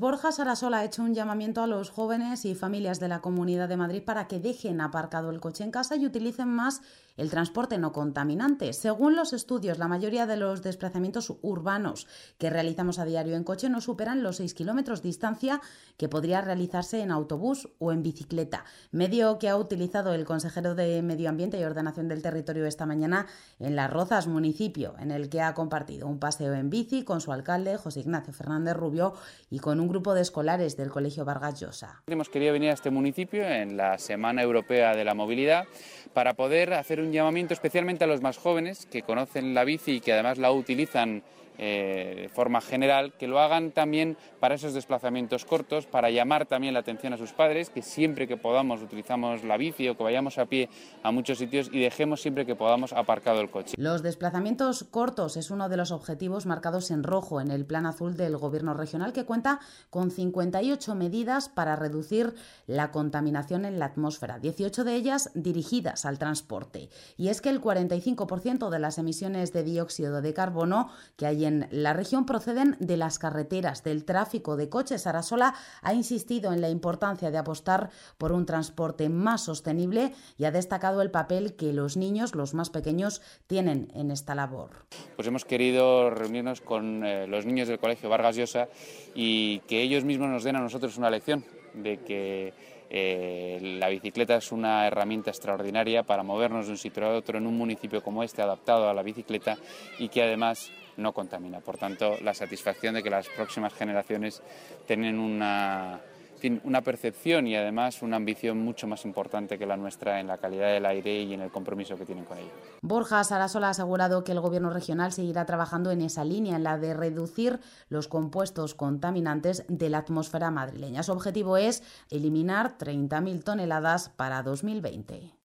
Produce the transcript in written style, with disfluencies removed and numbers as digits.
Borja Sarasola ha hecho un llamamiento a los jóvenes y familias de la Comunidad de Madrid para que dejen aparcado el coche en casa y utilicen más el transporte no contaminante. Según los estudios, la mayoría de los desplazamientos urbanos que realizamos a diario en coche no superan los 6 kilómetros de distancia que podría realizarse en autobús o en bicicleta, medio que ha utilizado el consejero de Medio Ambiente y Ordenación del Territorio esta mañana en Las Rozas, municipio en el que ha compartido un paseo en bici con su alcalde, José Ignacio Fernández Rubio, y con un grupo de escolares del Colegio Vargas Llosa. Hemos querido venir a este municipio en la Semana Europea de la Movilidad para poder hacer un llamamiento especialmente a los más jóvenes que conocen la bici y que además la utilizan de forma general, que lo hagan también para esos desplazamientos cortos, para llamar también la atención a sus padres, que siempre que podamos utilizamos la bici o que vayamos a pie a muchos sitios y dejemos siempre que podamos aparcado el coche. Los desplazamientos cortos es uno de los objetivos marcados en rojo en el Plan Azul del Gobierno regional, que cuenta con 58 medidas para reducir la contaminación en la atmósfera, 18 de ellas dirigidas al transporte. Y es que el 45% de las emisiones de dióxido de carbono que hay en la región proceden de las carreteras, del tráfico de coches. Sarasola ha insistido en la importancia de apostar por un transporte más sostenible y ha destacado el papel que los niños, los más pequeños, tienen en esta labor. Pues hemos querido reunirnos con los niños del Colegio Vargas Llosa y que ellos mismos nos den a nosotros una lección de que la bicicleta es una herramienta extraordinaria para movernos de un sitio a otro en un municipio como este, adaptado a la bicicleta y que además no contamina. Por tanto, la satisfacción de que las próximas generaciones tienen una percepción y además una ambición mucho más importante que la nuestra en la calidad del aire y en el compromiso que tienen con ello. Borja Sarasola ha asegurado que el Gobierno regional seguirá trabajando en esa línea, en la de reducir los compuestos contaminantes de la atmósfera madrileña. Su objetivo es eliminar 30.000 toneladas para 2020.